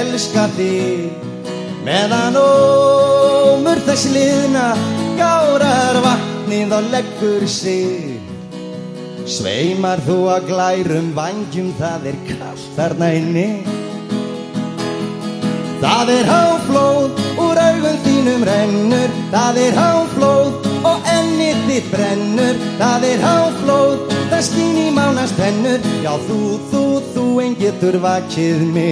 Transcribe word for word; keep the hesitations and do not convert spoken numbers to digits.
elska þig meðan ómur þess liðna gárar vatnið og leggur sig. Sveimar þú að glærum vængjum, það er kalt þarna inni. Það er háflóð úr augum þínum rennur, það er háflóð og ennið þitt brennur. Það er háflóð, það skín í mánans tennur. Já, þú, þú, þú ein getur vakið mig.